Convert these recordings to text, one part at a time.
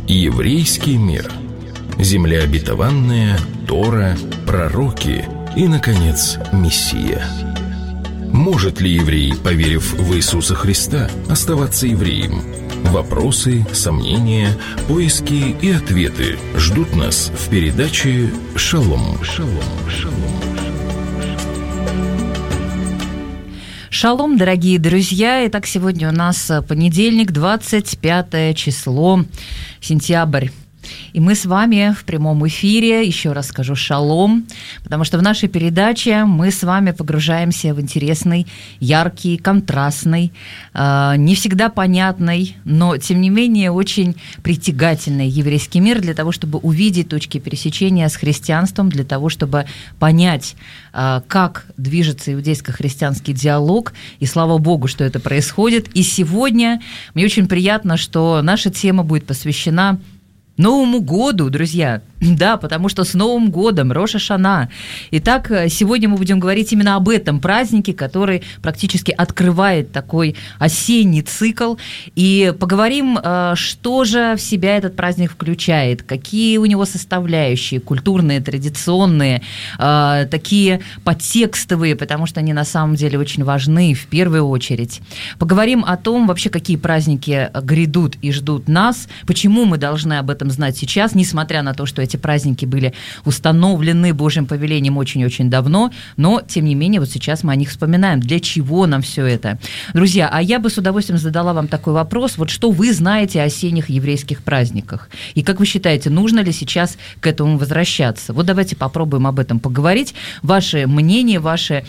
Еврейский мир. Земля обетованная, Тора, пророки и, наконец, Мессия. Может ли еврей, поверив в Иисуса Христа, оставаться евреем? Вопросы, сомнения, поиски и ответы ждут нас в передаче «Шалом». Шалом, дорогие друзья. Итак, сегодня у нас понедельник, 25 число, сентябрь. И мы с вами в прямом эфире, еще раз скажу шалом, потому что в нашей передаче мы с вами погружаемся в интересный, яркий, контрастный, не всегда понятный, но, тем не менее, очень притягательный еврейский мир для того, чтобы увидеть точки пересечения с христианством, для того, чтобы понять, как движется иудейско-христианский диалог, и слава Богу, что это происходит. И сегодня мне очень приятно, что наша тема будет посвящена Новому году, друзья. Да, потому что с Новым годом, Рош ха-Шана. Итак, сегодня мы будем говорить именно об этом празднике, который практически открывает такой осенний цикл. И поговорим, что же в себя этот праздник включает, какие у него составляющие, культурные, традиционные, такие подтекстовые, потому что они на самом деле очень важны в первую очередь. Поговорим о том, вообще, какие праздники грядут и ждут нас, почему мы должны об этом знать сейчас, несмотря на то, что эти праздники были установлены Божьим повелением очень-очень давно, но, тем не менее, вот сейчас мы о них вспоминаем. Для чего нам все это? Друзья, а я бы с удовольствием задала вам такой вопрос. Вот что вы знаете о осенних еврейских праздниках? И как вы считаете, нужно ли сейчас к этому возвращаться? Вот давайте попробуем об этом поговорить. Ваши мнения, ваши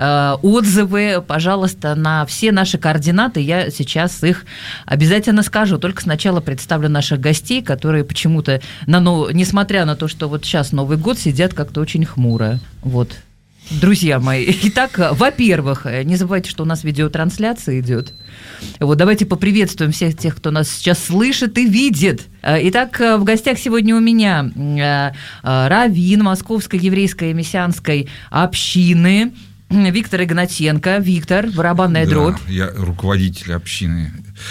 отзывы, пожалуйста, на все наши координаты. Я сейчас их обязательно скажу. Только сначала представлю наших гостей, которые почему-то, несмотря на то, что вот сейчас Новый год, сидят как-то очень хмуро. Вот. Друзья мои, итак, во-первых, не забывайте, что у нас видеотрансляция идет. Вот, давайте поприветствуем всех тех, кто нас сейчас слышит и видит. Итак, в гостях сегодня у меня раввин Московской еврейской мессианской общины Виктор Игнатенко. Виктор, барабанная дробь. Я руководитель общины.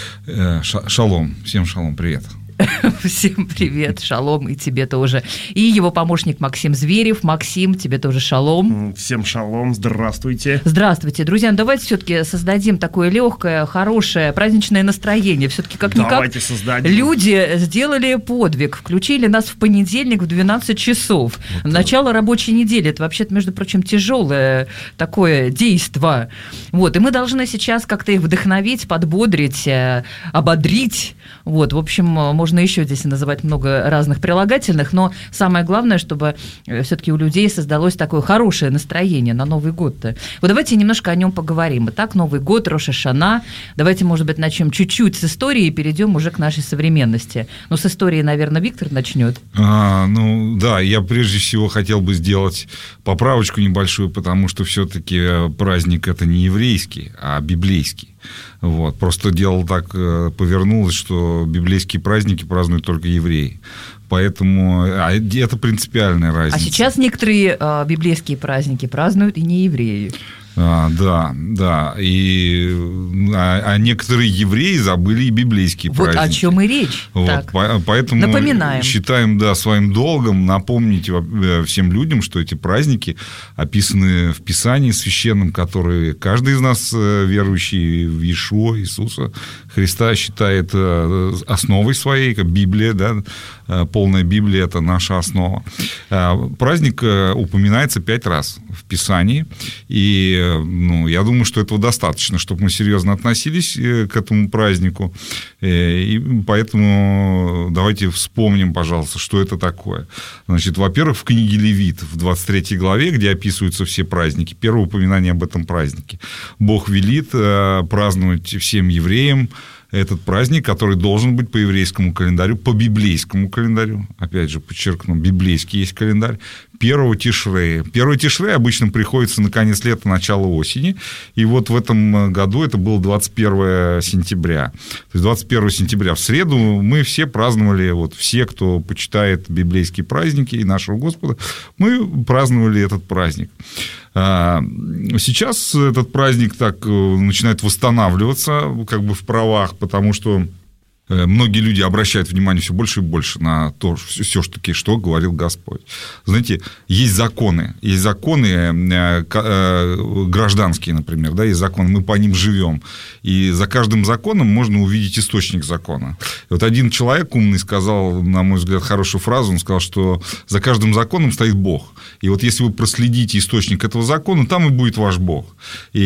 Шалом. Всем шалом, привет. Всем привет, шалом, и тебе тоже. И его помощник Максим Зверев. Максим, тебе тоже шалом. Всем шалом, здравствуйте. Здравствуйте, друзья. Ну, давайте все-таки создадим такое легкое, хорошее, праздничное настроение. Все-таки как-никак люди сделали подвиг, включили нас в понедельник в 12 часов. Вот начало рабочей недели. Это вообще-то, между прочим, тяжелое такое действо. Вот, и мы должны сейчас как-то их вдохновить, подбодрить, ободрить. Вот, в общем, можно еще здесь называть много разных прилагательных, но самое главное, чтобы все-таки у людей создалось такое хорошее настроение на Новый год-то. Вот давайте немножко о нем поговорим. Итак, Новый год, Рош ха-Шана. Давайте, может быть, начнем чуть-чуть с истории и перейдем уже к нашей современности. Ну, с истории, наверное, Виктор начнет. Да, я прежде всего хотел бы сделать поправочку небольшую, потому что все-таки праздник это не еврейский, а библейский. Вот. Просто дело так повернулось, что библейские праздники празднуют только евреи. Поэтому это принципиальная разница. А сейчас некоторые библейские праздники празднуют и не евреи. Да. А некоторые евреи забыли и библейские праздники. Вот о чем и речь. Вот, поэтому напоминаем. Считаем своим долгом напомнить всем людям, что эти праздники описаны в Писании священном, которые каждый из нас, верующий в Иешуа, Иисуса Христа, считает основой своей, как Библия, да, полная Библия – это наша основа. Праздник упоминается 5 раз в Писании, и я думаю, что этого достаточно, чтобы мы серьезно относились к этому празднику. И поэтому давайте вспомним, пожалуйста, что это такое. Значит, во-первых, в книге Левит, в 23 главе, где описываются все праздники, первое упоминание об этом празднике. Бог велит праздновать всем евреям этот праздник, который должен быть по еврейскому календарю, по библейскому календарю, опять же, подчеркну, библейский есть календарь, 1 Тишрея. 1 Тишрея обычно приходится на конец лета, начало осени, и вот в этом году это было 21 сентября. То есть 21 сентября в среду мы все праздновали, вот все, кто почитает библейские праздники и нашего Господа, мы праздновали этот праздник. Сейчас этот праздник так начинает восстанавливаться как бы в правах, потому что Многие люди обращают внимание все больше и больше на то, все-таки, что говорил Господь. Знаете, есть законы гражданские, например, да, есть законы, мы по ним живем, и за каждым законом можно увидеть источник закона. И вот один человек умный сказал, на мой взгляд, хорошую фразу, он сказал, что за каждым законом стоит Бог, и вот если вы проследите источник этого закона, там и будет ваш Бог.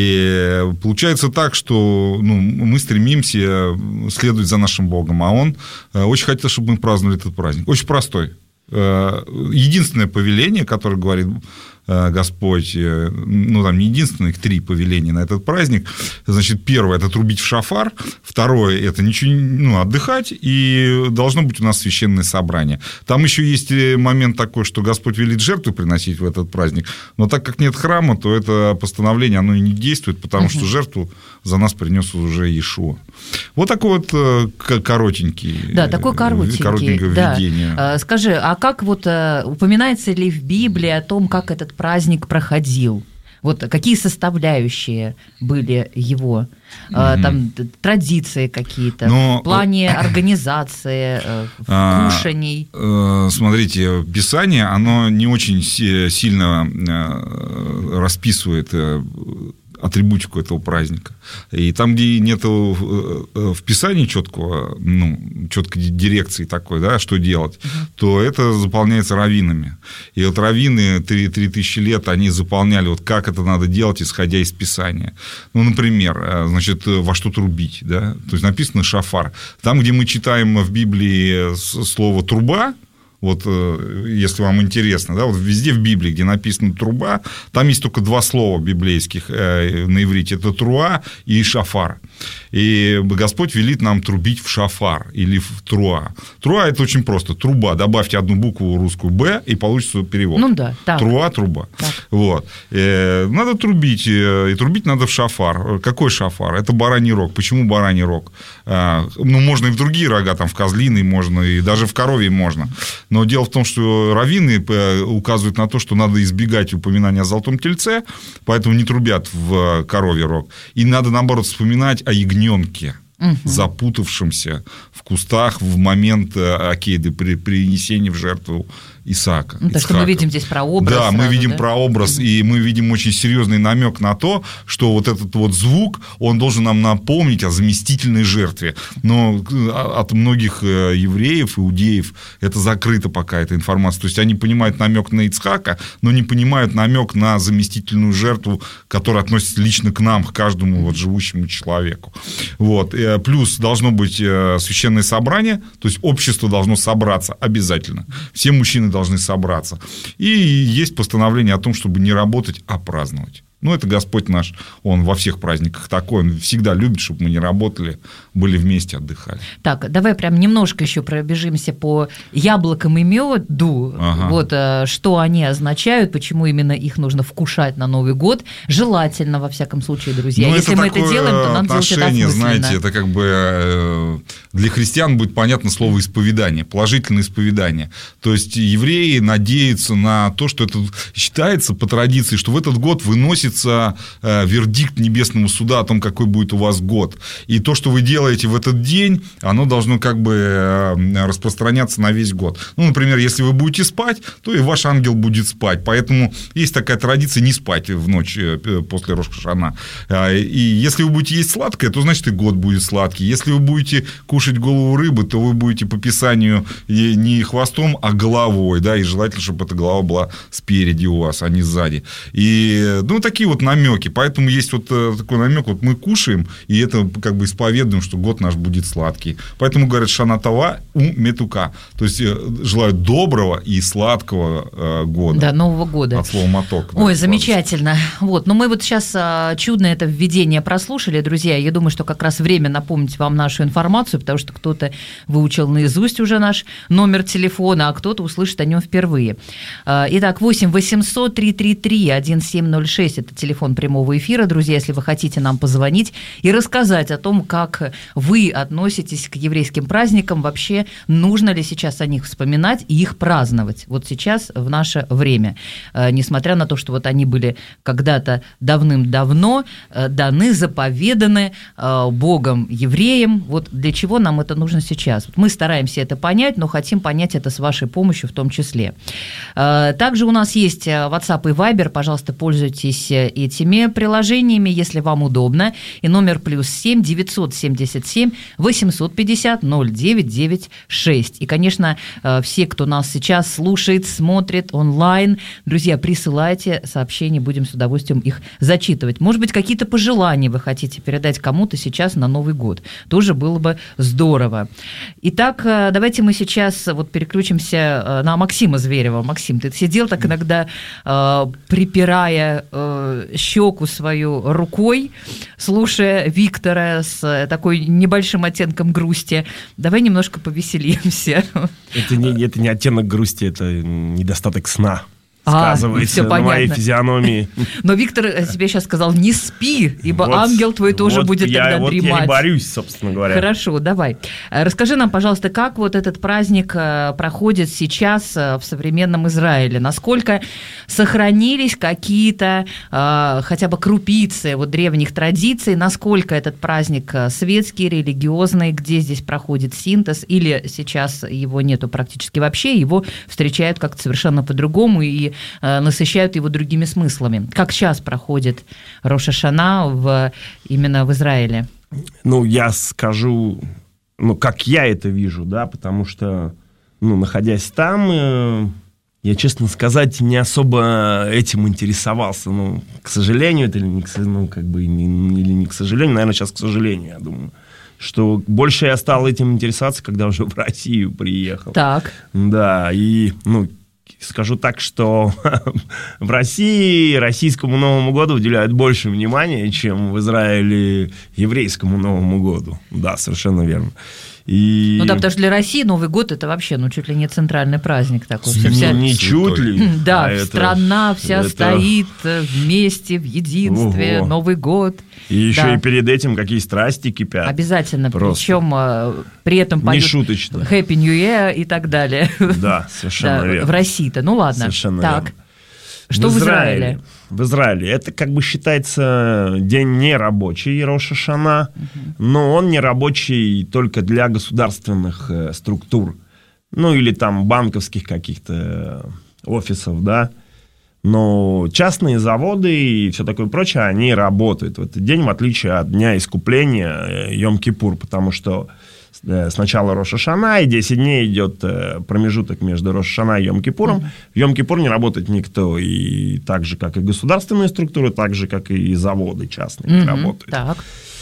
И получается так, что мы стремимся следовать за нашим Богом, а он очень хотел, чтобы мы праздновали этот праздник. Очень простой. Единственное повеление, которое говорит Господь, там не единственное, их 3 повеления на этот праздник. Значит, первое – это трубить в шафар, второе – это отдыхать, и должно быть у нас священное собрание. Там еще есть момент такой, что Господь велит жертву приносить в этот праздник, но так как нет храма, то это постановление, оно и не действует, потому что жертву за нас принес уже Иешуа. Вот такой вот коротенький. Да, такое коротенькое введение. Да. Скажи, а как упоминается ли в Библии о том, как этот праздник проходил? Вот какие составляющие были его? Там традиции какие-то, в плане организации, кушаний? Смотрите, Писание, оно не очень сильно расписывает атрибутику этого праздника. И там, где нет в Писании четкой дирекции такой, да, что делать, то это заполняется раввинами. И вот раввины 3000 лет, они заполняли, вот как это надо делать, исходя из Писания. Например, значит, во что трубить, да? То есть написано шафар. Там, где мы читаем в Библии слово «труба», вот, если вам интересно, да, вот везде в Библии, где написано «труба», там есть только 2 слова библейских на иврите. Это «труа» и «шафар». И Господь велит нам трубить в шафар или в труа. Труа – это очень просто. Труба. Добавьте одну букву русскую «б», и получится перевод. Так. Труа – труба. Вот. Надо трубить. И трубить надо в шафар. Какой шафар? Это бараний рог. Почему бараний рог? Можно и в другие рога, там в козлиный можно, и даже в коровий можно. Но дело в том, что раввины указывают на то, что надо избегать упоминания о золотом тельце, поэтому не трубят в коровий рог. И надо, наоборот, вспоминать о ягненке, запутавшемся в кустах в момент акейды при принесении в жертву Исаака. То, что мы видим здесь прообраз. Да, мы видим прообраз, и мы видим очень серьезный намек на то, что вот этот вот звук, он должен нам напомнить о заместительной жертве. Но от многих евреев, иудеев, это закрыто пока, эта информация. То есть они понимают намек на Ицхака, но не понимают намек на заместительную жертву, которая относится лично к нам, к каждому вот живущему человеку. Вот. Плюс должно быть священное собрание, то есть общество должно собраться обязательно. Все мужчины должны собраться. И есть постановление о том, чтобы не работать, а праздновать. Это Господь наш, Он во всех праздниках такой, Он всегда любит, чтобы мы не работали, были вместе, отдыхали. Так, давай прям немножко еще пробежимся по яблокам и меду, вот что они означают, почему именно их нужно вкушать на Новый год, желательно, во всяком случае, друзья. Если мы это делаем, то надо делать это осмысленно. Знаете, это как бы для христиан будет понятно слово исповедание, положительное исповедание. То есть евреи надеются на то, что это считается по традиции, что в этот год выносится вердикт небесному суда о том, какой будет у вас год. И то, что вы делаете в этот день, оно должно как бы распространяться на весь год. Например, если вы будете спать, то и ваш ангел будет спать. Поэтому есть такая традиция не спать в ночь после Рош-ха-Шана. И если вы будете есть сладкое, то значит и год будет сладкий. Если вы будете кушать голову рыбы, то вы будете по Писанию не хвостом, а головой. Да? И желательно, чтобы эта голова была спереди у вас, а не сзади. И такие вот намеки. Поэтому есть вот такой намек, вот мы кушаем, и это как бы исповедуем, что год наш будет сладкий. Поэтому говорят «Шана Това у метука». То есть желаю доброго и сладкого года. Да, Нового года. От слова «моток». Ой, да, замечательно. Вот. Но мы вот сейчас чудно это введение прослушали, друзья. Я думаю, что как раз время напомнить вам нашу информацию, потому что кто-то выучил наизусть уже наш номер телефона, а кто-то услышит о нем впервые. Итак, 8 800 333 1706. это телефон прямого эфира. Друзья, если вы хотите нам позвонить и рассказать о том, как вы относитесь к еврейским праздникам, вообще нужно ли сейчас о них вспоминать и их праздновать вот сейчас, в наше время. Несмотря на то, что вот они были когда-то давным-давно даны, заповеданы Богом евреям, вот для чего нам это нужно сейчас? Мы стараемся это понять, но хотим понять это с вашей помощью в том числе. Также у нас есть WhatsApp и Viber, пожалуйста, пользуйтесь этими приложениями, если вам удобно, и номер +7 977 850 0996. И, конечно, все, кто нас сейчас слушает, смотрит онлайн, друзья, присылайте сообщения, будем с удовольствием их зачитывать. Может быть, какие-то пожелания вы хотите передать кому-то сейчас на Новый год. Тоже было бы здорово. Итак, давайте мы сейчас вот переключимся на Максима Зверева. Максим, ты сидел так иногда, припирая щеку свою рукой, слушая Виктора с такой небольшим оттенком грусти. Давай немножко повеселимся. Это не оттенок грусти, это недостаток сна. Сказывается на моей физиономии. Но Виктор тебе сейчас сказал: не спи, ибо вот, ангел твой тоже будет тогда дремать. Я и борюсь, собственно говоря. Хорошо, давай. Расскажи нам, пожалуйста, как вот этот праздник проходит сейчас в современном Израиле? Насколько сохранились какие-то хотя бы крупицы вот древних традиций? Насколько этот праздник светский, религиозный? Где здесь проходит синтез? Или сейчас его нету практически вообще? Его встречают как-то совершенно по-другому и насыщают его другими смыслами. Как сейчас проходит Рош ха-Шана именно в Израиле? Ну, я скажу, как я это вижу, да, потому что, находясь там, я, честно сказать, не особо этим интересовался. К сожалению, это или не к сожалению, наверное, сейчас к сожалению, я думаю, что больше я стал этим интересоваться, когда уже в Россию приехал. Так. Да, и, скажу так, что в России российскому Новому году уделяют больше внимания, чем в Израиле еврейскому Новому году. Да, совершенно верно. И... потому что для России Новый год — это вообще, чуть ли не центральный праздник такой. Не чуть ли. Да, страна вся стоит вместе, в единстве, Новый год. И еще и перед этим какие страсти кипят. Обязательно, причем при этом поют Happy New Year и так далее. Да, совершенно верно. В России-то, ладно. Совершенно так. Верно. Что в Израиле? В Израиле это считается день нерабочий, Рош ха-Шана, но он нерабочий только для государственных структур, или там банковских каких-то офисов, да. Но частные заводы и все такое прочее, они работают в этот день, в отличие от Дня Искупления Йом-Кипур, потому что сначала Рош ха-Шана, и 10 дней идет промежуток между Рош ха-Шана и Йом-Кипуром. В Йом-Кипур не работает никто, и так же, как и государственные структуры, так же, как и заводы частные работают. Так.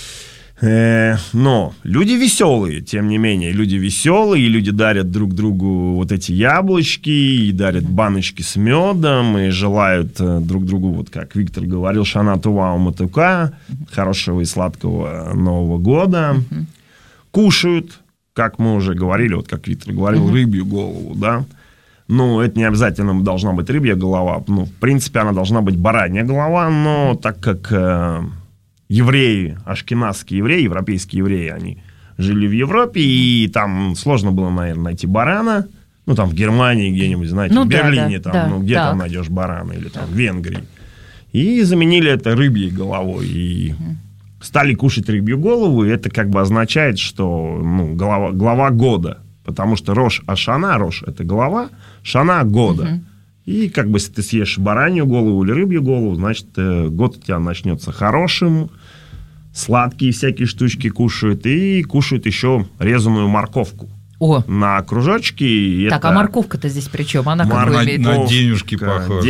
Но люди веселые, тем не менее, люди веселые, и люди дарят друг другу вот эти яблочки, и дарят баночки с медом, и желают друг другу, вот как Виктор говорил, Шана Това Уматука, хорошего и сладкого Нового года. Кушают, как мы уже говорили, вот как Виктор говорил, рыбью голову, да. Это не обязательно должна быть рыбья голова. В принципе, она должна быть баранья голова, но так как евреи, ашкеназские евреи, европейские евреи, они жили в Европе, и там сложно было, наверное, найти барана. Там в Германии где-нибудь, знаете, в Берлине, где там найдешь барана, или там в Венгрии. И заменили это рыбьей головой, и... стали кушать рыбью голову, и это означает, что глава года. Потому что Рош ха-Шана, Рош – это голова, Шана – года. И если ты съешь баранью голову или рыбью голову, значит, год у тебя начнется хорошим, сладкие всякие штучки кушают, и кушают еще резаную морковку. На кружочки. Так, а морковка-то здесь при чем? Она какой имеет? На денежки похожа.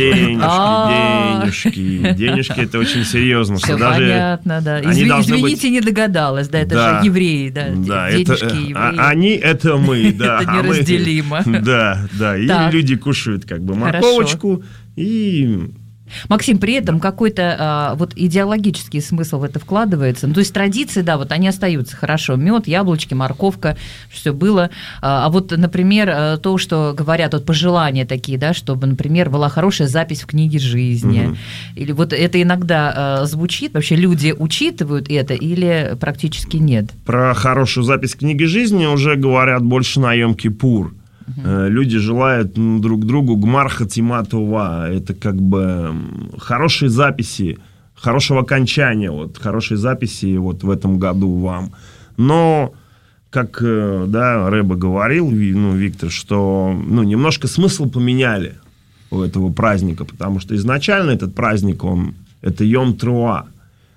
Денежки, это очень серьезно. Все понятно, да. Извините, не догадалась, да, это же евреи, да, денежки евреи. Они – это мы, да. Это неразделимо. Да, и люди кушают морковочку, и Максим, при этом какой-то вот идеологический смысл в это вкладывается. Ну, то есть традиции, да, вот они остаются, хорошо, мед, яблочки, морковка, все было. А вот, например, то, что говорят, вот пожелания такие, да, чтобы, например, была хорошая запись в книге жизни. Или вот это иногда звучит, вообще люди учитывают это или практически нет? Про хорошую запись в книге жизни уже говорят больше на Йом-Кипур. Люди желают друг другу гмар хатима това. Это как бы хорошие записи, хорошего окончания, вот, хорошие записи вот в этом году вам. Но, как да, Рэбе говорил, Виктор, что немножко смысл поменяли у этого праздника, потому что изначально этот праздник, это Йом Труа,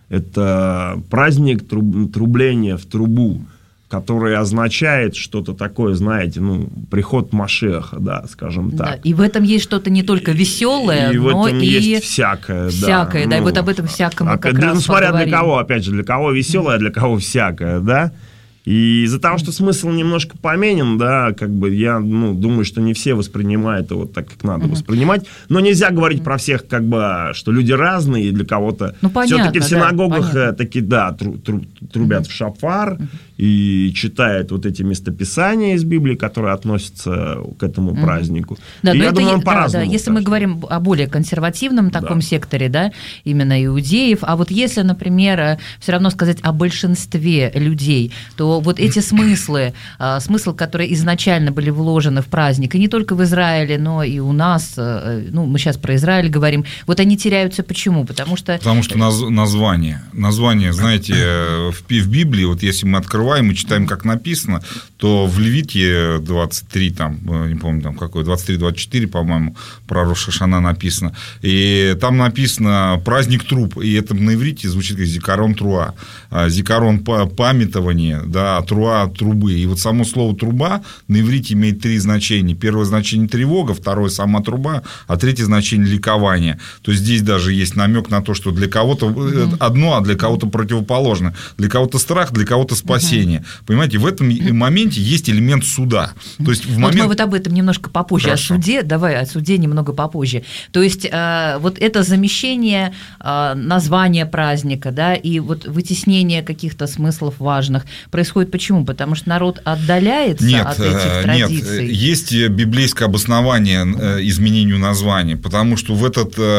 это праздник трубления в трубу, который означает что-то такое, знаете, приход Машиаха, да, скажем так. Да, и в этом есть что-то не только веселое, но в этом есть всякое. Всякое, да, и вот об этом всяком мы как раз смотря поговорим. для кого, опять же, для кого веселое, а для кого всякое, да. И из-за того, что смысл немножко поменен, да, как бы я, думаю, что не все воспринимают его так, как надо воспринимать. Но нельзя говорить про всех, как бы, что люди разные, и для кого-то все-таки в синагогах таки, да, трубят в шафар и читают вот эти местописания из Библии, которые относятся к этому празднику. Да, и я думаю, он по-разному. Да, если мы говорим о более консервативном таком секторе, да, именно иудеев, а вот если, например, все равно сказать о большинстве людей, то вот эти смыслы, смыслы, которые изначально были вложены в праздник, и не только в Израиле, но и у нас, мы сейчас про Израиль говорим, вот они теряются почему? Потому что название, знаете, в Библии, вот если мы открываем и читаем, как написано, то в Левите 23, там, не помню, там какой, 23-24, по-моему, про Рош ха-Шана написано, и там написано праздник труб, и это на иврите звучит как зикарон труа, зикарон памятование, да, труа трубы, и вот само слово труба на иврите имеет три значения: первое значение тревога, второе сама труба, а третье значение ликование. То есть здесь даже есть намек на то, что для кого-то одно, а для кого-то противоположно, для кого-то страх, для кого-то спасение. Понимаете, в этом моменте есть элемент суда. То есть мы вот об этом немножко попозже. Хорошо. О суде немного попозже. То есть вот это замещение названия праздника, да, и вот вытеснение каких-то смыслов важных происходит почему? Потому что народ отдаляется от этих традиций? Нет, есть библейское обоснование изменению названия, потому что в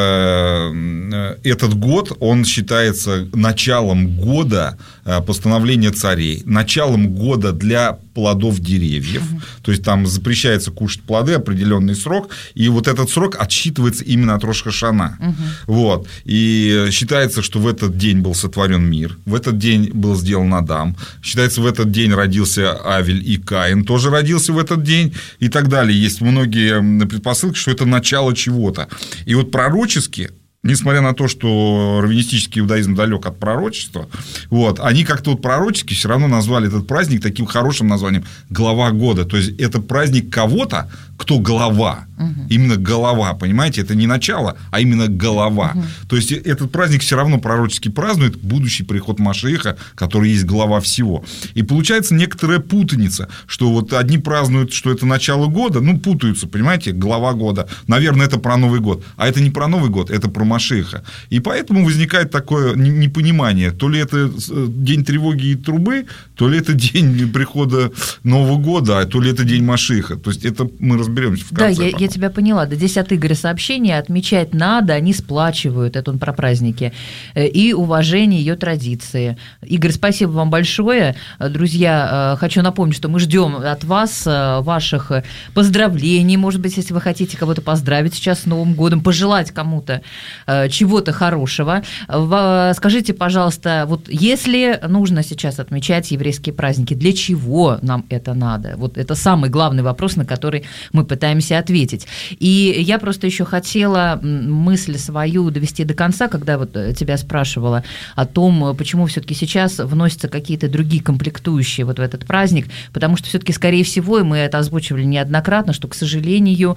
этот год, он считается началом года постановления царей, началом года для плодов деревьев, то есть там запрещается кушать плоды определенный срок, и вот этот срок отсчитывается именно от Рош ха-Шана. Вот. И считается, что в этот день был сотворен мир, в этот день был сделан Адам, считается, в этот день родился Авель, и Каин тоже родился в этот день, и так далее. Есть многие предпосылки, что это начало чего-то. И вот пророчески, несмотря на то, что раввинистический иудаизм далек от пророчества, вот, они как-то вот пророчески все равно назвали этот праздник таким хорошим названием «Глава года». То есть это праздник кого-то, кто глава. Именно голова, понимаете? Это не начало, а именно голова. То есть этот праздник все равно пророчески празднует будущий приход Машиаха, который есть глава всего. И получается некоторая путаница, что вот одни празднуют, что это начало года, путаются, понимаете, глава года. Наверное, это про Новый год. А это не про Новый год, это про Машиаха. И поэтому возникает такое непонимание. То ли это день тревоги и трубы, то ли это день прихода Нового года, то ли это день Машиаха. То есть это мы разберемся в конце. Да, я тебя поняла. Да, здесь от Игоря сообщения: отмечать надо, они сплачивают, это он про праздники, и уважение ее традиции. Игорь, спасибо вам большое. Друзья, хочу напомнить, что мы ждем от вас ваших поздравлений, может быть, если вы хотите кого-то поздравить сейчас с Новым годом, пожелать кому-то чего-то хорошего. Скажите, пожалуйста, вот если нужно сейчас отмечать еврейские праздники, для чего нам это надо? Вот это самый главный вопрос, на который мы пытаемся ответить. И я просто еще хотела мысль свою довести до конца, когда вот тебя спрашивала о том, почему все-таки сейчас вносятся какие-то другие комплектующие вот в этот праздник, потому что все-таки, скорее всего, и мы это озвучивали неоднократно, что, к сожалению,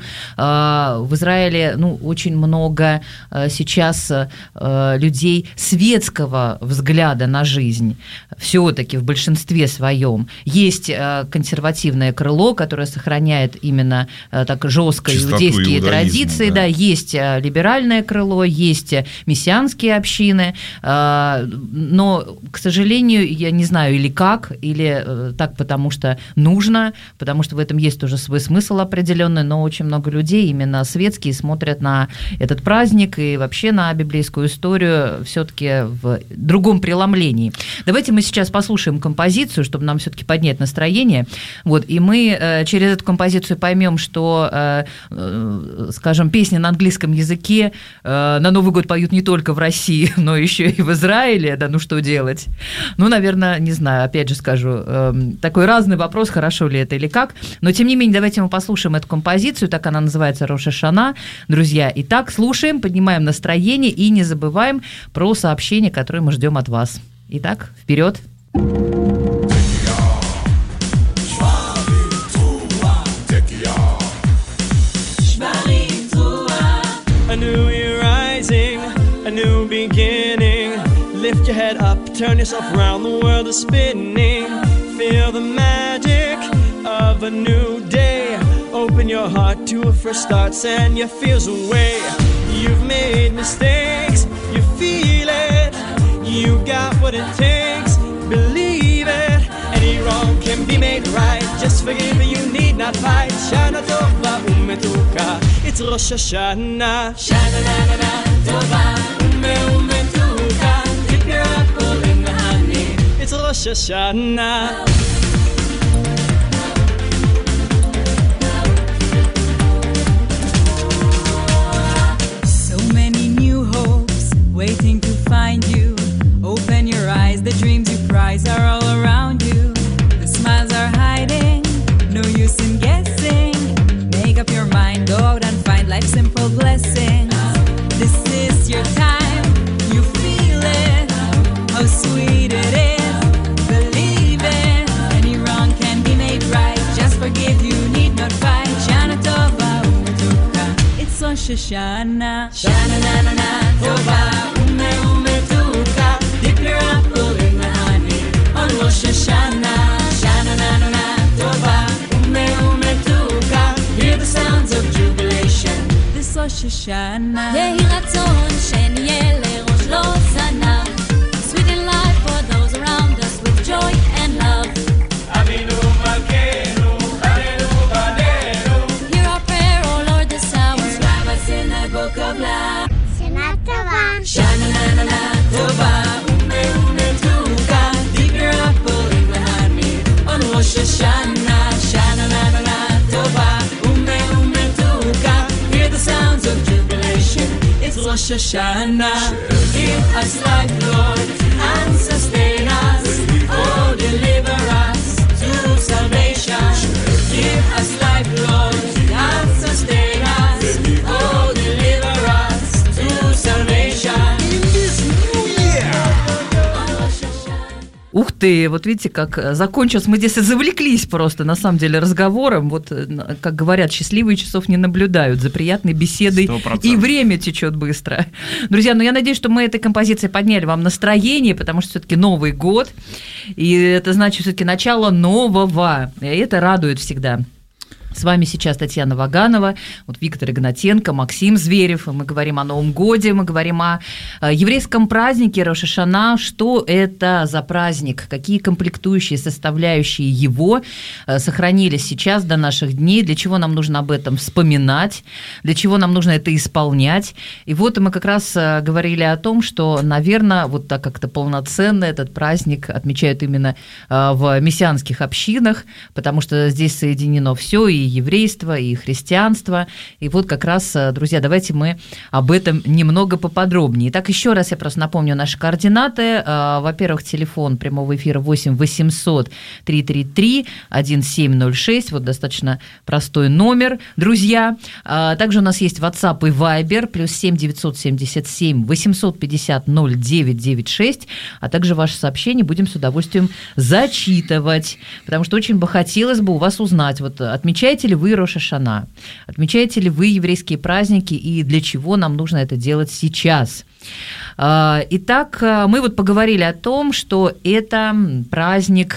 в Израиле очень много сейчас людей светского взгляда на жизнь, все-таки в большинстве своем. Есть консервативное крыло, которое сохраняет именно так жестко иудейские традиции, да, есть либеральное крыло, есть мессианские общины, но, к сожалению, я не знаю, или как, или так, потому что нужно, потому что в этом есть тоже свой смысл определенный, но очень много людей, именно светские, смотрят на этот праздник и вообще на библейскую историю все-таки в другом преломлении. Давайте мы сейчас послушаем композицию, чтобы нам все-таки поднять настроение, вот, и мы через эту композицию поймем, что, скажем, песни на английском языке на Новый год поют не только в России, но еще и в Израиле, да, ну что делать? Ну, наверное, не знаю, опять же скажу, такой разный вопрос, хорошо ли это или как, но тем не менее, давайте мы послушаем эту композицию, так она называется «Рош ха-Шана». Друзья, итак, слушаем, поднимаем настроение и не забываем про сообщения, которые мы ждем от вас. Итак, вперед! A new year rising, a new beginning. Lift your head up, turn yourself around, the world is spinning. Feel the magic of a new day. Open your heart to a fresh start, send your fears away. You've made mistakes, you feel it. You got what it takes, believe it. Any wrong can be made right, just forgive it, you need not fight. Shana Tova Umetuka, it's Rosh Hashanah. Shana na na na Tova Umetuka, dip your apple in the honey. It's Rosh Hashanah. So many new hopes waiting to find you. Open your eyes, the dreams you prize are all around you. The smiles are hiding, no use in guessing. Make up your mind, go out and find life's simple blessings. This is your time, you feel it, how sweet it is, believe it. Any wrong can be made right, just forgive, you need not fight. Shana Tova Umetuka, it's Rosh Hashanah. Shana na na na Tova Umetuka, dip your apple in the honey on Rosh Hashanah. Shana na na na Tova Umetuka, hear the sounds of jubilation. This Rosh Hashanah. יהי רצון שנהיה לראש לא זנב. Sweet in life for those around us with joy and love. Avinu Malkeinu, Chalelu Banenu. Hear our prayer, O Lord, this hour. Inscribe us in the book of life. Shana Tova. Shana na na na Tova Umetuka, dip your apple in the honey on Rosh Hashanah. Shana na na na Tova Umetuka, hear the sounds of jubilation. It's Rosh Hashanah. Give us life, Lord, and sustain us. Oh, deliver us to salvation. Give us life, Lord, and sustain us. Oh, deliver us to salvation. Ух ты, вот видите, как закончилось. Мы здесь и завлеклись просто, на самом деле, разговором. Вот, как говорят, счастливые часов не наблюдают за приятной беседой. 100%. И время течет быстро. Друзья, ну я надеюсь, что мы этой композицией подняли вам настроение, потому что все-таки Новый год, и это значит все-таки начало нового. И это радует всегда. С вами сейчас Татьяна Ваганова, вот Виктор Игнатенко, Максим Зверев. Мы говорим о Новом Годе, мы говорим о еврейском празднике Рош ха-Шана. Что это за праздник? Какие комплектующие, составляющие его сохранились сейчас до наших дней? Для чего нам нужно об этом вспоминать? Для чего нам нужно это исполнять? И вот мы как раз говорили о том, что, наверное, вот так как-то полноценно этот праздник отмечают именно в мессианских общинах, потому что здесь соединено все, и еврейство, и христианство. И вот как раз, друзья, давайте мы об этом немного поподробнее. Итак, еще раз я просто напомню наши координаты. Во-первых, телефон прямого эфира 8 800 333 1706. Вот достаточно простой номер, друзья. Также у нас есть WhatsApp и Viber, плюс 7 977 850 0996. А также ваши сообщения будем с удовольствием зачитывать, потому что очень бы хотелось бы у вас узнать, вот отмечаете ли вы Рош ха-Шана, отмечаете ли вы еврейские праздники и для чего нам нужно это делать сейчас. Итак, мы вот поговорили о том, что это праздник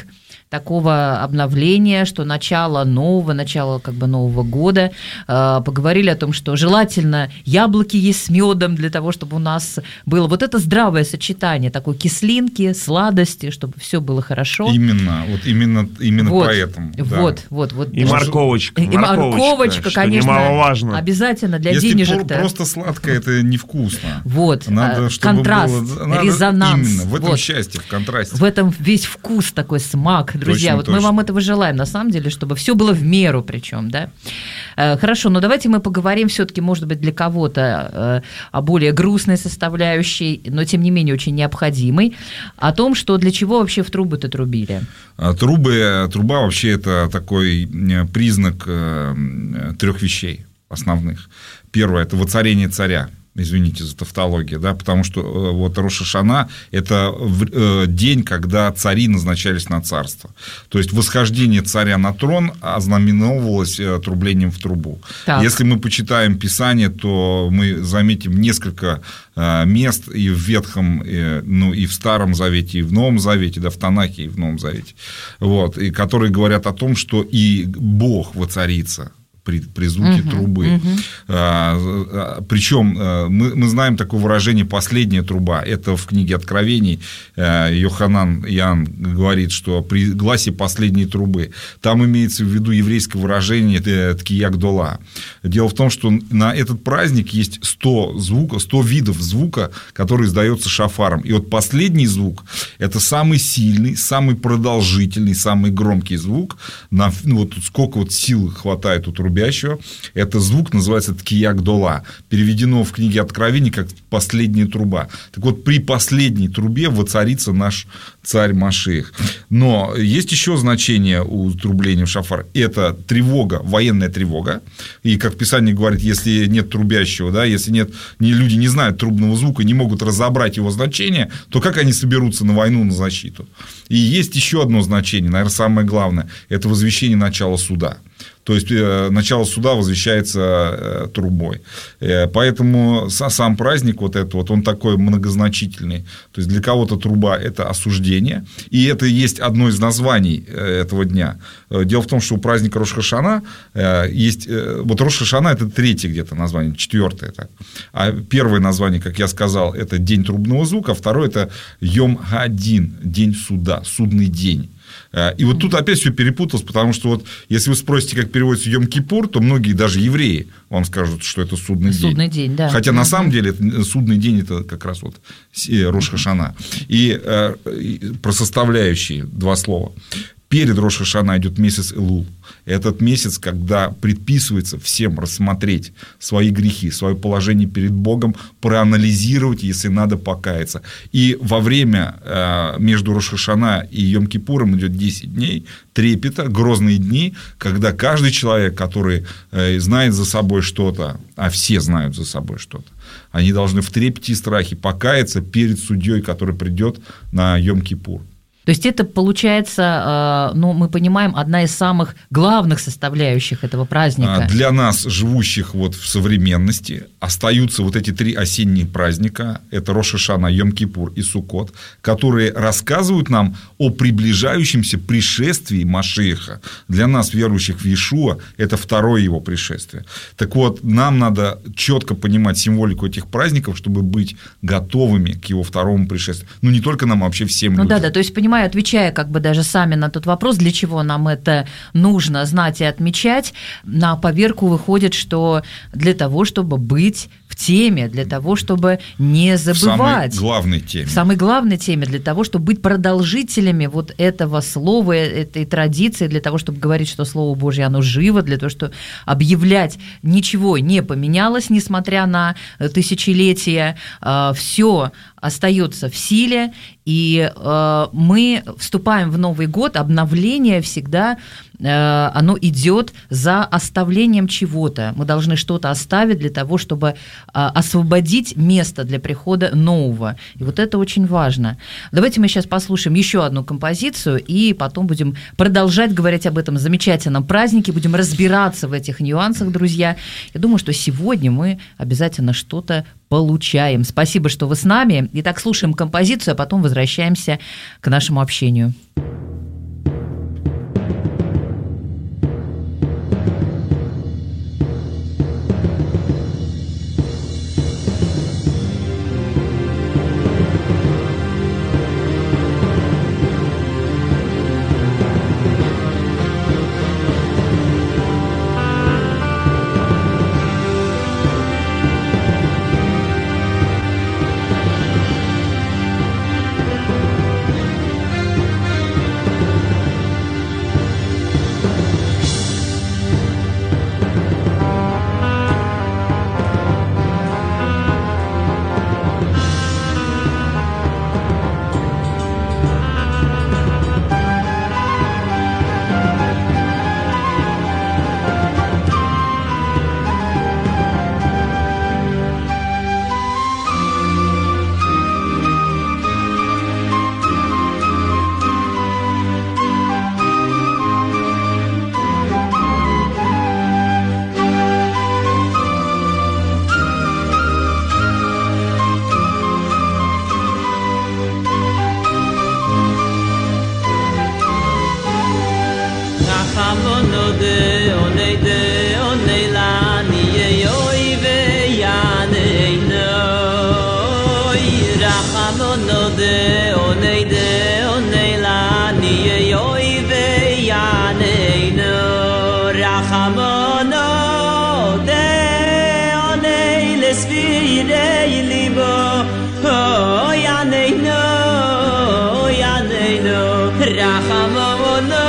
такого обновления, что начало как бы Нового года. Поговорили о том, что желательно яблоки есть с медом для того, чтобы у нас было вот это здравое сочетание такой кислинки, сладости, чтобы все было хорошо. Именно вот, поэтому. Вот. И морковочка. И морковочка, конечно. Немаловажно. Обязательно для Если денежек-то. Просто сладкое, это невкусно. Вот. Надо, чтобы контраст, было, резонанс. Именно. В этом счастье, в контрасте. В этом весь вкус, такой смак, друзья. Точно. Мы вам этого желаем, на самом деле, чтобы все было в меру причем, да. Хорошо, но давайте мы поговорим все-таки, может быть, для кого-то о более грустной составляющей, но тем не менее очень необходимой, о том, что для чего вообще в трубы-то трубили. Труба вообще это такой признак 3 вещей основных. Первое – это воцарение царя. Извините за тавтологию, да, потому что вот Рош ха-Шана – это день, когда цари назначались на царство. То есть восхождение царя на трон ознаменовывалось трублением в трубу. Так. Если мы почитаем Писание, то мы заметим несколько мест и в Ветхом, и в Старом Завете, и в Новом Завете, да, в Танахе и в Новом Завете, вот, и которые говорят о том, что и Бог воцарится при звуке трубы. Причем мы знаем такое выражение «последняя труба». Это в книге Откровений Йоханан Иоанн говорит, что при гласе последней трубы. Там имеется в виду еврейское выражение «ткия гдола». Дело в том, что на этот праздник есть 100 видов звука, который издается шафаром. И вот последний звук – это самый сильный, самый продолжительный, самый громкий звук. Вот сколько вот сил хватает у трубы. Это звук называется ткия гдола, переведено в книге Откровений как «последняя труба». Так вот, при последней трубе воцарится наш царь Машиах. Но есть еще значение у трубления в шафар. Это тревога, военная тревога. И, как Писание говорит, если нет трубящего, да, если люди не знают трубного звука, не могут разобрать его значение, то как они соберутся на войну, на защиту? И есть еще одно значение, наверное, самое главное. Это возвещение начала суда. То есть начало суда возвещается трубой. Поэтому сам праздник вот этот вот, он такой многозначительный. То есть для кого-то труба – это осуждение. И это есть одно из названий этого дня. Дело в том, что у праздника Рош ха-Шана есть... Вот Рош ха-Шана – это 3-е где-то название, 4-е. Так. А первое название, как я сказал, это день трубного звука, а второе – это Йом ха-Дин, день суда, судный день. И вот тут опять все перепуталось, потому что вот если вы спросите, как переводится Йом-Кипур, то многие, даже евреи, вам скажут, что это судный день. Судный день, да. Хотя на самом деле судный день – это как раз вот Рош ха-Шана. И про составляющие 2 слова. Перед Рош ха-Шана идет месяц Элул. Этот месяц, когда предписывается всем рассмотреть свои грехи, свое положение перед Богом, проанализировать, если надо, покаяться. И во время между Рош ха-Шана и Йом-Кипуром идет 10 дней трепета, грозные дни, когда каждый человек, который знает за собой что-то, а все знают за собой что-то, они должны в трепете и страхе покаяться перед судьей, который придет на Йом-Кипур. То есть это, получается, мы понимаем, одна из самых главных составляющих этого праздника. Для нас, живущих вот в современности, остаются вот эти 3 осенние праздника. Это Рош ха-Шана, Йом-Кипур и Суккот, которые рассказывают нам о приближающемся пришествии Машиаха. Для нас, верующих в Иешуа, это 2-е его пришествие. Так вот, нам надо четко понимать символику этих праздников, чтобы быть готовыми к его 2-му пришествию. Ну, не только нам, а вообще всем людям. Да, то есть, понимаю, отвечая как бы даже сами на тот вопрос, для чего нам это нужно знать и отмечать, на поверку выходит, что для того, чтобы быть в теме, для того, чтобы не забывать. В самой главной теме. В самой главной теме, для того, чтобы быть продолжителями вот этого слова, этой традиции, для того, чтобы говорить, что Слово Божье, оно живо, для того, чтобы объявлять, ничего не поменялось, несмотря на тысячелетия, все остается в силе, и мы вступаем в Новый год, обновление всегда, оно идет за оставлением чего-то. Мы должны что-то оставить для того, чтобы освободить место для прихода нового. И вот это очень важно. Давайте мы сейчас послушаем еще одну композицию, и потом будем продолжать говорить об этом замечательном празднике, будем разбираться в этих нюансах, друзья. Я думаю, что сегодня мы обязательно что-то получаем. Спасибо, что вы с нами. Итак, слушаем композицию, а потом возвращаемся к нашему общению. Lisvirei libo Yaneinu Yaneinu Rachamono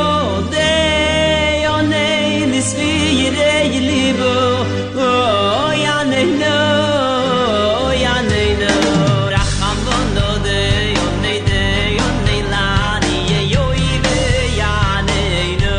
Deyonei Lisvirei libo Yaneinu Yaneinu Rachamono Deyonei Deyonei Lani Yeyoive Yaneinu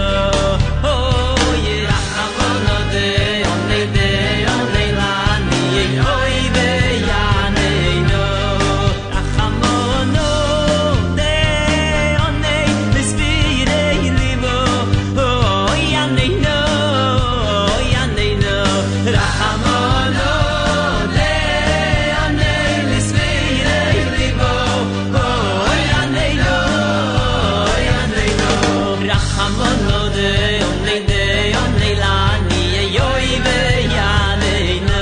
Rachamono Deyonei Deyonei Lani Yeyoive Yaneinu Rachamono Deyonei Lisvirei libo Yaneinu Yaneinu Rachamono Deyonei Lisvirei libo Yaneinu Yaneinu Rachamono Deyonei Deyonei Lani Yeyoive Yaneinu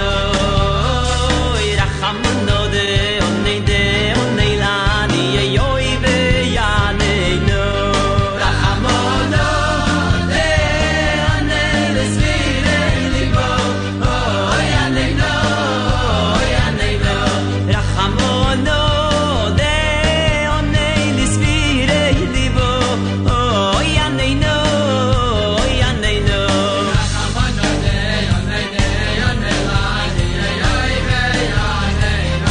Rachamono Deyonei Deyonei Lani Yeyoive Yaneinu Rachamono Deyonei Lisvirei libo Yaneinu Yaneinu Rachamono Deyonei Lisvirei libo Yaneinu Yaneinu Rachamono Deyonei Deyonei Lani Yeyoive Yaneinu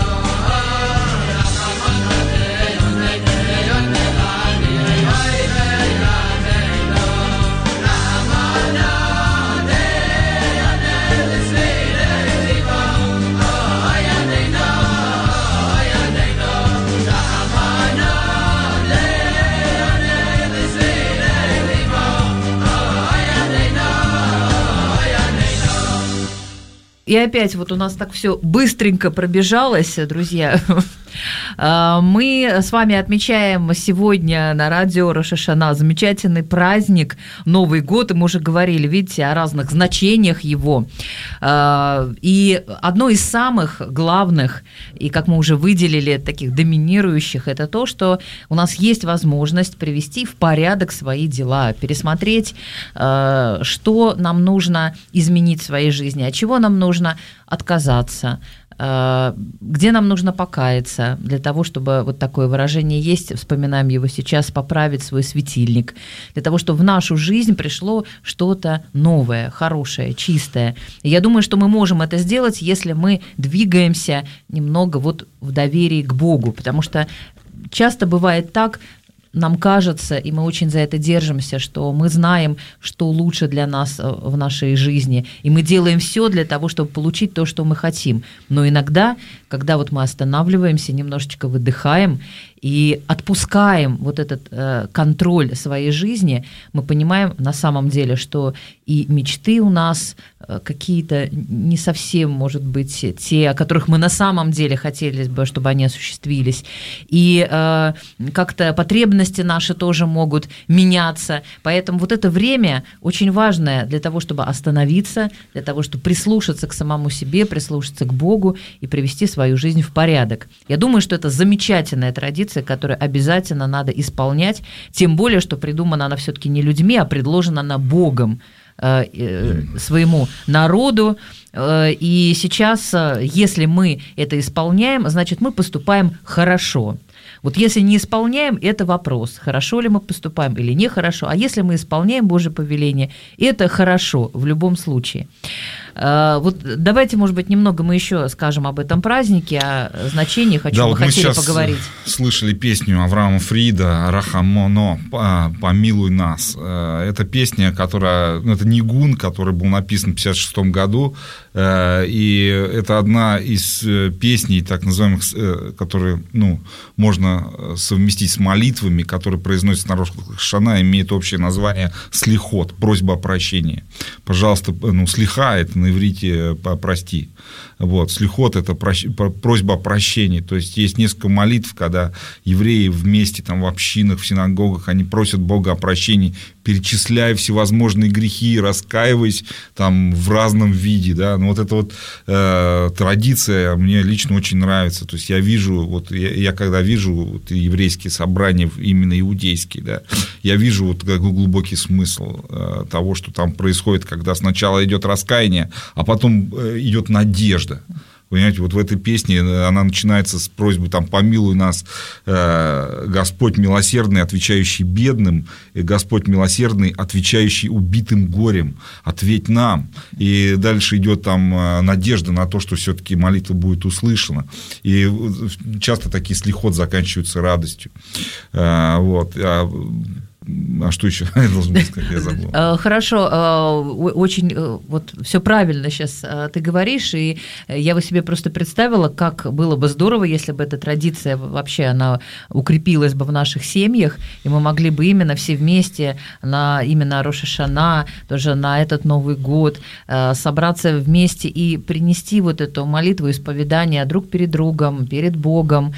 Rachamono Deyonei Deyonei Lani Yeyoive Yaneinu Rachamono Deyonei Lisvirei libo Yaneinu Yaneinu Rachamono Deyonei Lisvirei libo Yaneinu Yaneinu. И опять вот у нас так все быстренько пробежалось, друзья. Мы с вами отмечаем сегодня на радио Рош ха-Шана замечательный праздник, Новый год, и мы уже говорили, видите, о разных значениях его. И одно из самых главных, и как мы уже выделили, таких доминирующих, это то, что у нас есть возможность привести в порядок свои дела, пересмотреть, что нам нужно изменить в своей жизни, от чего нам нужно отказаться, где нам нужно покаяться для того, чтобы, вот такое выражение есть, вспоминаем его сейчас, поправить свой светильник, для того, чтобы в нашу жизнь пришло что-то новое, хорошее, чистое. И я думаю, что мы можем это сделать, если мы двигаемся немного вот в доверии к Богу, потому что часто бывает так, нам кажется, и мы очень за это держимся, что мы знаем, что лучше для нас в нашей жизни, и мы делаем все для того, чтобы получить то, что мы хотим. Но иногда, когда вот мы останавливаемся, немножечко выдыхаем и отпускаем вот этот контроль своей жизни, мы понимаем на самом деле, что и мечты у нас какие-то не совсем, может быть, те, о которых мы на самом деле хотели бы, чтобы они осуществились, и как-то потребности наши тоже могут меняться. Поэтому вот это время очень важное для того, чтобы остановиться, для того, чтобы прислушаться к самому себе, прислушаться к Богу и привести свою жизнь в порядок. Я думаю, что это замечательная традиция, которую обязательно надо исполнять, тем более, что придумана она все-таки не людьми, а предложена она Богом своему народу. И сейчас, если мы это исполняем, значит, мы поступаем хорошо. Вот если не исполняем, это вопрос, хорошо ли мы поступаем или нехорошо. А если мы исполняем Божье повеление, это хорошо в любом случае. Вот давайте, может быть, немного мы еще скажем об этом празднике, о значениях, о чем мы хотели поговорить. Слышали песню Авраама Фрида «Рахамоно», «Помилуй нас». Это песня, которая, это нигун, который был написан в 1956 году, и это одна из песней, так называемых, которые, можно совместить с молитвами, которые произносятся на Рош ха-Шана, имеет общее название «слихот», просьба о прощении. Пожалуйста, слиха – это на иврите «прости». Вот. Слихот – это просьба о прощении. То есть есть несколько молитв, когда евреи вместе там, в общинах, в синагогах, они просят Бога о прощении, перечисляя всевозможные грехи, раскаиваясь там, в разном виде. Да? Вот эта вот традиция мне лично очень нравится. То есть я вижу, я когда вижу еврейские собрания, именно иудейские, да, я вижу какой глубокий смысл того, что там происходит, когда сначала идет раскаяние, а потом идет надежда. Понимаете, вот в этой песне она начинается с просьбы там «Помилуй нас, Господь милосердный, отвечающий бедным, и Господь милосердный, отвечающий убитым горем, ответь нам». И дальше идет там надежда на то, что все-таки молитва будет услышана. И часто такие слихот заканчиваются радостью. Вот. А что еще я должен сказать? Я забыл. Хорошо, очень вот все правильно сейчас ты говоришь, и я бы себе просто представила, как было бы здорово, если бы эта традиция вообще она укрепилась бы в наших семьях, и мы могли бы именно все вместе именно Рош ха-Шана, тоже на этот Новый год собраться вместе и принести вот эту молитву исповедания друг перед другом, перед Богом,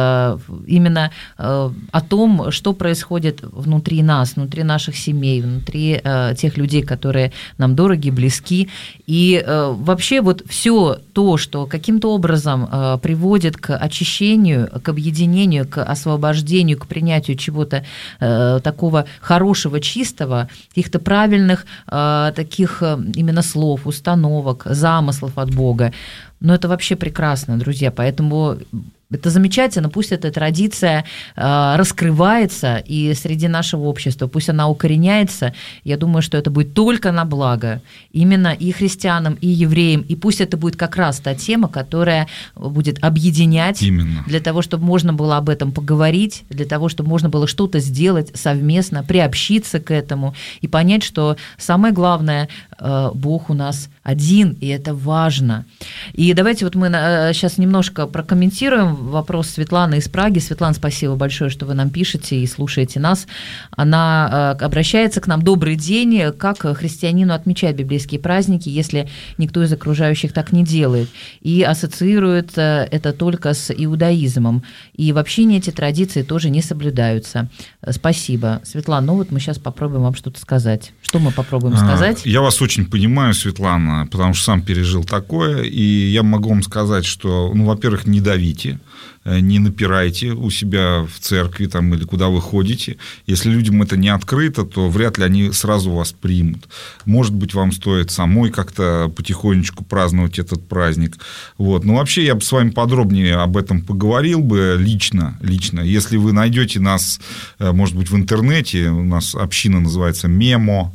именно о том, что происходит внутри нас, внутри наших семей, внутри тех людей, которые нам дороги, близки. И вообще вот все то, что каким-то образом приводит к очищению, к объединению, к освобождению, к принятию чего-то такого хорошего, чистого, каких-то правильных таких именно слов, установок, замыслов от Бога. Но это вообще прекрасно, друзья, поэтому это замечательно, пусть эта традиция раскрывается и среди нашего общества, пусть она укореняется. Я думаю, что это будет только на благо именно и христианам, и евреям, и пусть это будет как раз та тема, которая будет объединять именно. Для того, чтобы можно было об этом поговорить, для того, чтобы можно было что-то сделать совместно, приобщиться к этому и понять, что самое главное, Бог у нас один, и это важно. И давайте вот мы сейчас немножко прокомментируем вопрос Светланы из Праги. Светлана, спасибо большое, что вы нам пишете и слушаете нас. Она обращается к нам. Добрый день. Как христианину отмечать библейские праздники, если никто из окружающих так не делает? И ассоциирует это только с иудаизмом. И в общине эти традиции тоже не соблюдаются. Спасибо. Светлана, ну вот мы сейчас попробуем вам что-то сказать. Что мы попробуем сказать? Я вас очень понимаю, Светлана, потому что сам пережил такое. И я могу вам сказать, что, ну, во-первых, не давите, не напирайте у себя в церкви там, или куда вы ходите. Если людям это не открыто, то вряд ли они сразу вас примут. Может быть, вам стоит самой как-то потихонечку праздновать этот праздник. Вот. Но вообще я бы с вами подробнее об этом поговорил бы лично. Если вы найдете нас, может быть, в интернете, у нас община называется МЕМО,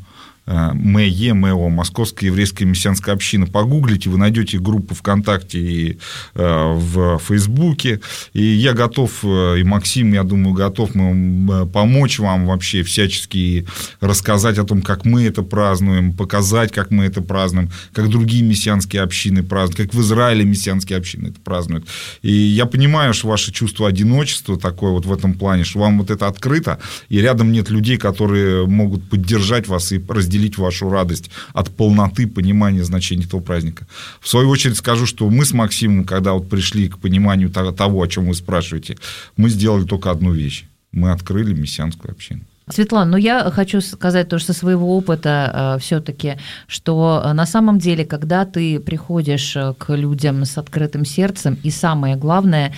МЕО, Московская еврейская мессианская община. Погуглите, вы найдете группу ВКонтакте и в Фейсбуке. И я готов, и Максим, я думаю, готов помочь вам вообще всячески рассказать о том, как мы это празднуем, показать, как мы это празднуем, как другие мессианские общины празднуют, как в Израиле мессианские общины это празднуют. И я понимаю, что ваше чувство одиночества такое вот в этом плане, что вам вот это открыто, и рядом нет людей, которые могут поддержать вас и разделить вашу радость от полноты понимания значения этого праздника. В свою очередь скажу, что мы с Максимом, когда вот пришли к пониманию того, о чем вы спрашиваете, мы сделали только одну вещь. Мы открыли мессианскую общину. Светлана, я хочу сказать тоже со своего опыта все-таки, что на самом деле, когда ты приходишь к людям с открытым сердцем и самое главное,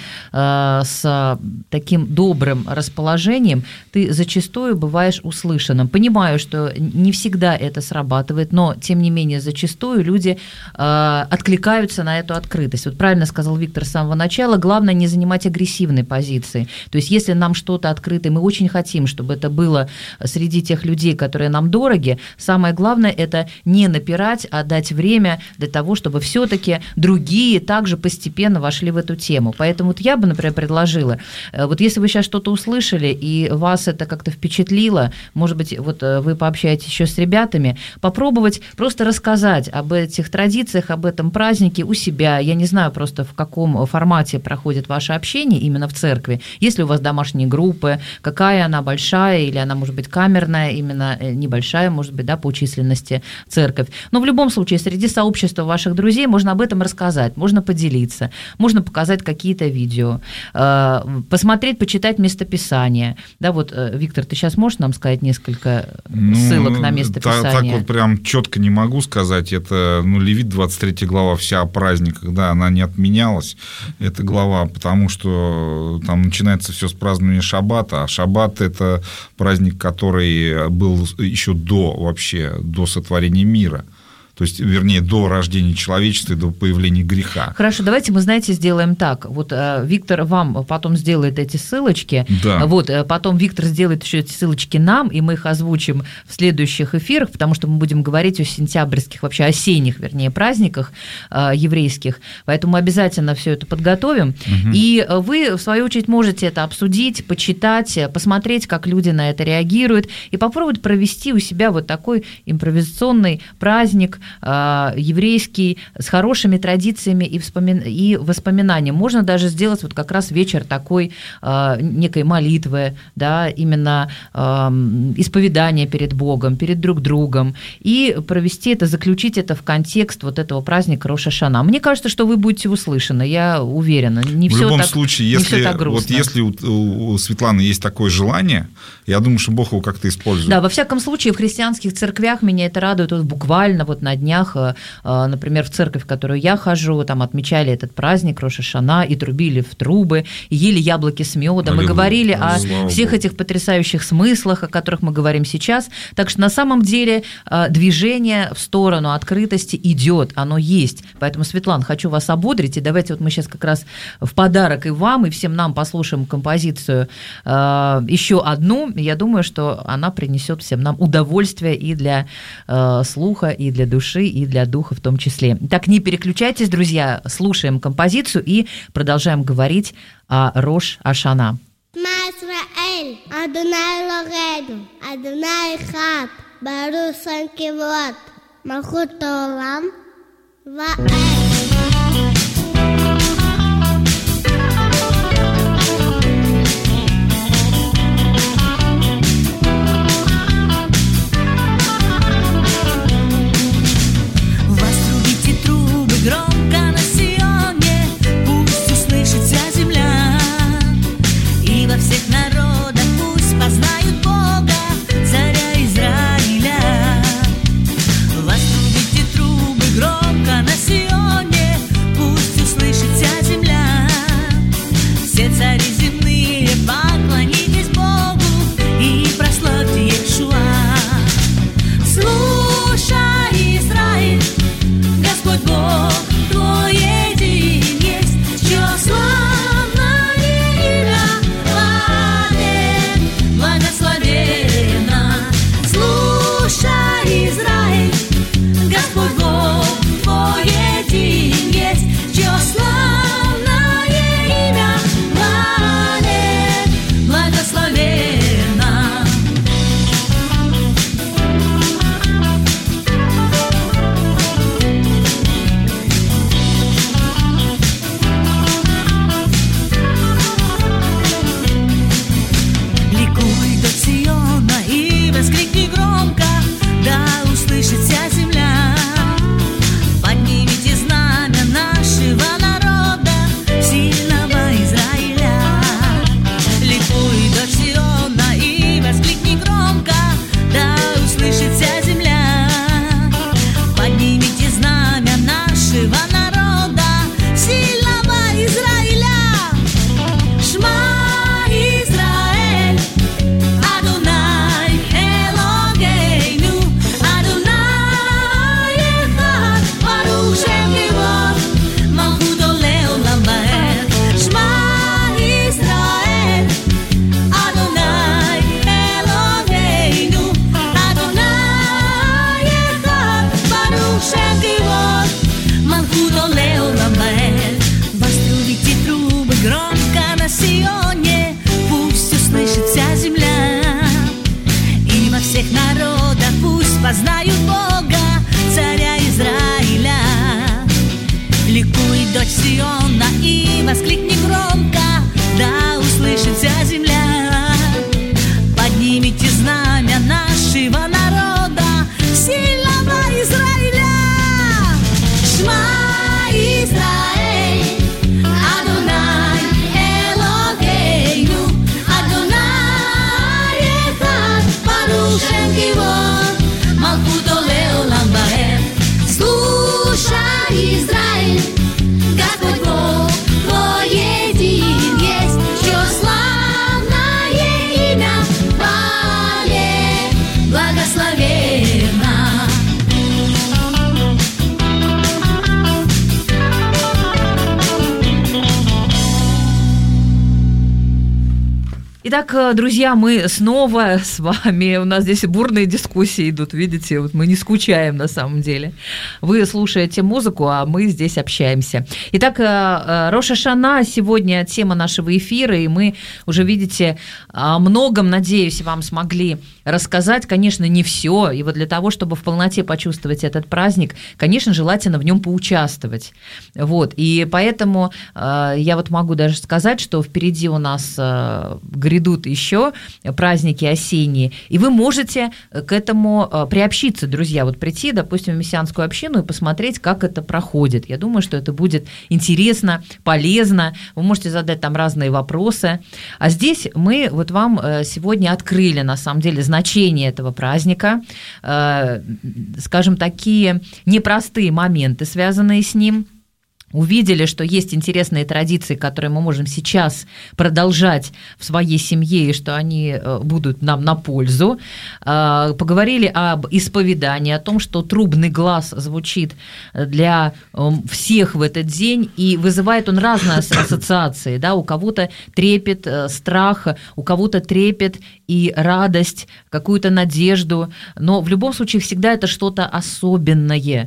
с таким добрым расположением, ты зачастую бываешь услышанным. Понимаю, что не всегда это срабатывает, но тем не менее зачастую люди откликаются на эту открытость. Вот правильно сказал Виктор с самого начала, главное не занимать агрессивной позиции. То есть если нам что-то открыто, мы очень хотим, чтобы это было среди тех людей, которые нам дороги, самое главное – это не напирать, а дать время для того, чтобы все-таки другие также постепенно вошли в эту тему. Поэтому вот я бы, например, предложила, вот если вы сейчас что-то услышали, и вас это как-то впечатлило, может быть, вот вы пообщаетесь еще с ребятами, попробовать просто рассказать об этих традициях, об этом празднике у себя. Я не знаю просто, в каком формате проходит ваше общение именно в церкви. Есть ли у вас домашние группы, какая она, большая, или она может быть камерная, именно небольшая, может быть, да, по численности церковь. Но в любом случае среди сообщества ваших друзей можно об этом рассказать, можно поделиться, можно показать какие-то видео, посмотреть, почитать местописание. Да, вот, Виктор, ты сейчас можешь нам сказать несколько ссылок на местописание? Так вот прям четко не могу сказать. Это, Левит, 23 глава, вся о праздниках, да, она не отменялась, эта глава, потому что там начинается все с празднования шаббата, а шаббат – это праздник праздник, который был еще до сотворения мира. То есть, вернее, до рождения человечества и до появления греха. Хорошо, давайте мы, знаете, сделаем так. Вот Виктор вам потом сделает эти ссылочки. Да. Вот, потом Виктор сделает еще эти ссылочки нам, и мы их озвучим в следующих эфирах, потому что мы будем говорить о сентябрьских, вообще осенних, вернее, праздниках еврейских. Поэтому обязательно все это подготовим. Угу. И вы, в свою очередь, можете это обсудить, почитать, посмотреть, как люди на это реагируют, и попробовать провести у себя вот такой импровизационный праздник, еврейский, с хорошими традициями и воспоминанием. Можно даже сделать вот как раз вечер такой некой молитвы, да, именно исповедания перед Богом, перед друг другом, и провести это, заключить это в контекст вот этого праздника Рош ха-Шана. Мне кажется, что вы будете услышаны, я уверена. В любом случае, если у Светланы есть такое желание, я думаю, что Бог его как-то использует. Да, во всяком случае, в христианских церквях меня это радует вот буквально вот на днях, например, в церковь, в которую я хожу, там отмечали этот праздник Рош ха-Шана и трубили в трубы, и ели яблоки с медом, и говорили о всех этих потрясающих смыслах, о которых мы говорим сейчас. Так что на самом деле движение в сторону открытости идет, оно есть. Поэтому, Светлана, хочу вас ободрить, и давайте вот мы сейчас как раз в подарок и вам, и всем нам послушаем композицию еще одну. Я думаю, что она принесет всем нам удовольствие и для слуха, и для души, и для духа в том числе. Так, не переключайтесь, друзья, слушаем композицию и продолжаем говорить о Рош ха-Шана. Масраэль, Адонай Лореду, Адонай Хад, Бару Санкивот, Малхут Олам, Ваэль. Громко на Сионе, пусть услышит вся земля, и во всех народах пусть познают Бога, царя Израиля. Вас трубите трубы громко на Сионе, пусть Итак, друзья, мы снова с вами. У нас здесь бурные дискуссии идут, видите, вот мы не скучаем на самом деле. Вы слушаете музыку, а мы здесь общаемся. Итак, Рош ха-Шана сегодня тема нашего эфира, и мы уже, видите, о многом, надеюсь, вам смогли рассказать. Конечно, не все, и вот для того, чтобы в полноте почувствовать этот праздник, конечно, желательно в нем поучаствовать. Вот, и поэтому я вот могу даже сказать, что впереди у нас грядут еще праздники осенние, и вы можете к этому приобщиться, друзья, вот прийти, допустим, в мессианскую общину и посмотреть, как это проходит. Я думаю, что это будет интересно, полезно, вы можете задать там разные вопросы. А здесь мы вот вам сегодня открыли, на самом деле, значение этого праздника, скажем, такие непростые моменты, связанные с ним. Увидели, что есть интересные традиции, которые мы можем сейчас продолжать в своей семье, и что они будут нам на пользу. Поговорили об исповедании, о том, что трубный глас звучит для всех в этот день, и вызывает он разные ассоциации. Да? У кого-то трепет, страх, у кого-то трепет и радость, какую-то надежду. Но в любом случае всегда это что-то особенное,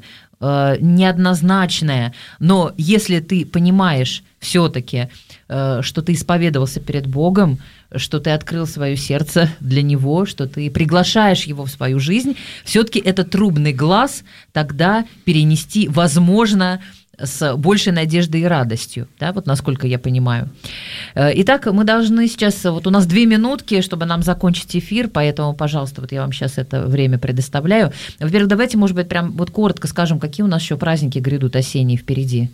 неоднозначное, но если ты понимаешь все-таки, что ты исповедовался перед Богом, что ты открыл свое сердце для Него, что ты приглашаешь Его в свою жизнь, все-таки этот трубный глас тогда перенести возможно с большей надеждой и радостью, да, вот насколько я понимаю. Итак, мы должны сейчас, вот у нас 2 минутки, чтобы нам закончить эфир, поэтому, пожалуйста, вот я вам сейчас это время предоставляю. Во-первых, давайте, может быть, прям вот коротко скажем, какие у нас еще праздники грядут осенние впереди.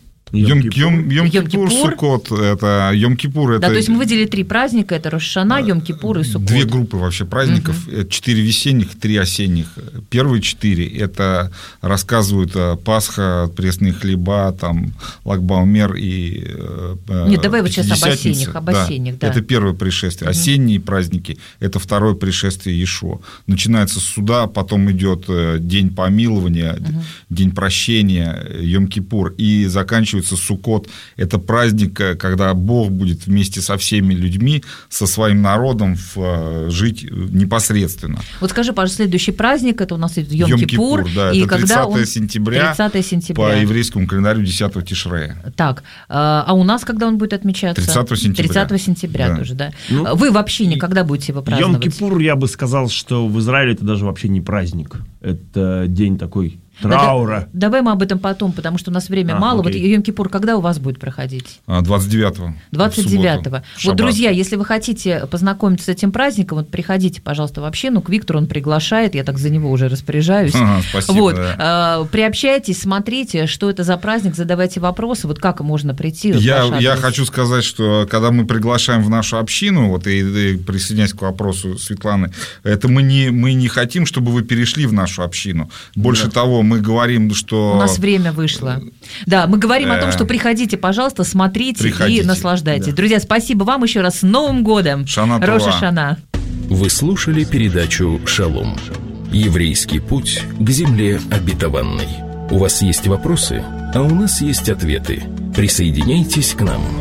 Йом-Кипур, Суккот, это Йом-Кипур. Да, то есть мы выделили 3 праздника, это Рош ха-Шана, Йом-Кипур и Суккот. 2 группы вообще праздников, 4 весенних, 3 осенних. Первые 4 это рассказывают Пасха, пресные хлеба, там Лагбаумер и Нет, давай вот сейчас об осенних. Да. Это первое пришествие. Осенние праздники это второе пришествие Иешуа. Начинается с суда, потом идет день помилования, день прощения, Йом-Кипур, и заканчивается Суккот. Это праздник, когда Бог будет вместе со всеми людьми, со своим народом жить непосредственно. Вот скажи, пожалуйста, следующий праздник, это у нас Йом-Кипур, да, и это когда 30 сентября, по еврейскому календарю 10 Тишрея. Так, а у нас когда он будет отмечаться? 30 сентября. 30 сентября тоже, да. Ну, вы вообще никогда будете его праздновать? Йом-Кипур, я бы сказал, что в Израиле это даже вообще не праздник. Это день такой траура. Давай мы об этом потом, потому что у нас время мало. Окей. Вот Йом-Кипур когда у вас будет проходить? 29-го. 29-го. Вот, друзья, если вы хотите познакомиться с этим праздником, вот приходите, пожалуйста, в общину, к Виктору, он приглашает, я так за него уже распоряжаюсь. Спасибо. Вот. Да. Приобщайтесь, смотрите, что это за праздник, задавайте вопросы, вот как можно прийти. Я хочу сказать, что когда мы приглашаем в нашу общину, вот и присоединяюсь к вопросу Светланы, это мы не хотим, чтобы вы перешли в нашу общину. Больше того, мы говорим, что... У нас время вышло. Да, мы говорим о том, что приходите, пожалуйста, смотрите и наслаждайтесь. Да. Друзья, спасибо вам еще раз. С Новым годом! Шана Рош ха-Шана. Вы слушали передачу «Шалом». Еврейский путь к земле обетованной. У вас есть вопросы, а у нас есть ответы. Присоединяйтесь к нам.